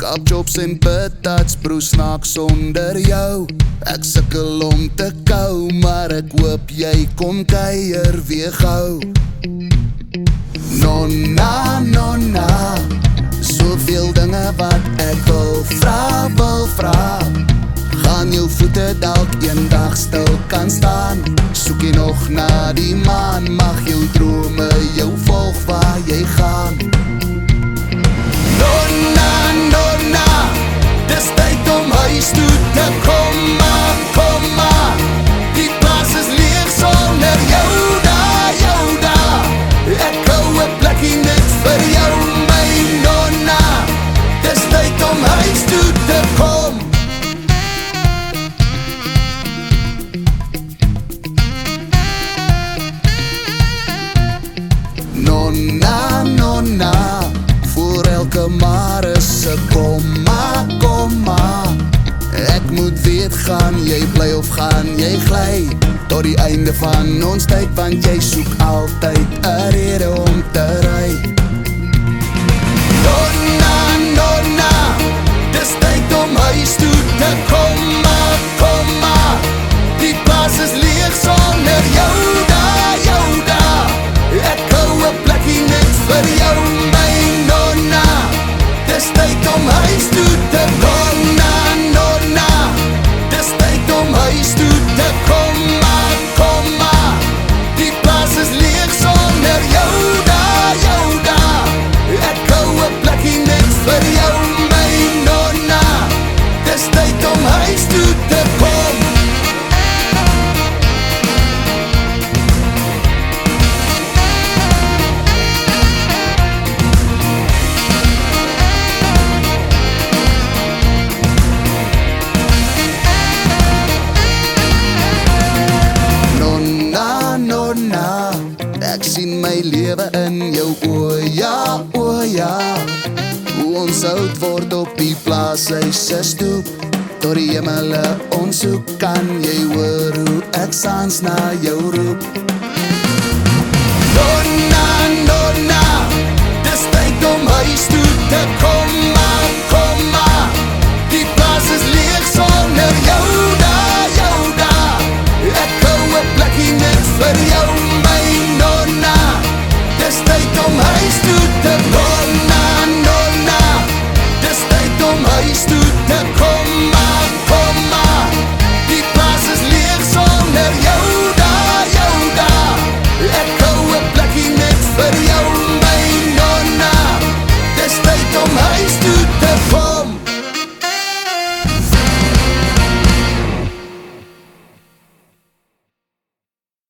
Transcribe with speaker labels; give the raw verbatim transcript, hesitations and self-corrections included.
Speaker 1: Krapchops en patats, broer, snaak sonder jou. Ek sukkel om te kou, maar ek hoop jy kom kuier weer gou. Nonna, nonna, soveel dinge wat ek wil vra, wil vra. Gaan jou voete dalk eendag stil kan staan. Soek jy nog na die maan, mag jou drome jou volg waar jy gaan. Nonna, nonna, dis tyd om huis toe te kom, maar, kom maar. Die plaas is leeg sonder jou daar, jou daar. Ek hou 'n plekkie net vir jou, my nonna. Dis tyd om huis toe te kom. Nonna, nonna, voor elke maar is 'n komma, komma. Ek moet weet, gaan jy bly of gaan jy gly? Tot die einde van ons tyd, want jy soek altyd 'n rede om te ry. Nonna, nonna, dis tyd om huis toe te kom, maar, kom maar. Die plaas is leeg sonder jou daar, jou daar. Ek hou 'n plekkie net vir jou, my nonna. Dis tyd om huis toe te kom, na, nonna. Dis tyd om huis toe te kom, maar, kom maar. Die plaas is leeg sonder jou daar, jou daar. Ek hou 'n plekkie net vir jou, my nonna. Dis tyd om huis toe te kom. Ek sien my lewe in jou oë, ja, o ja. Hoe ons oud word op die plaashuis se stoep. Tot die hemele ons soek, kan jy hoor hoe ek saans na jou roep. Nonna, nonna, dis tyd om huis toe te kom.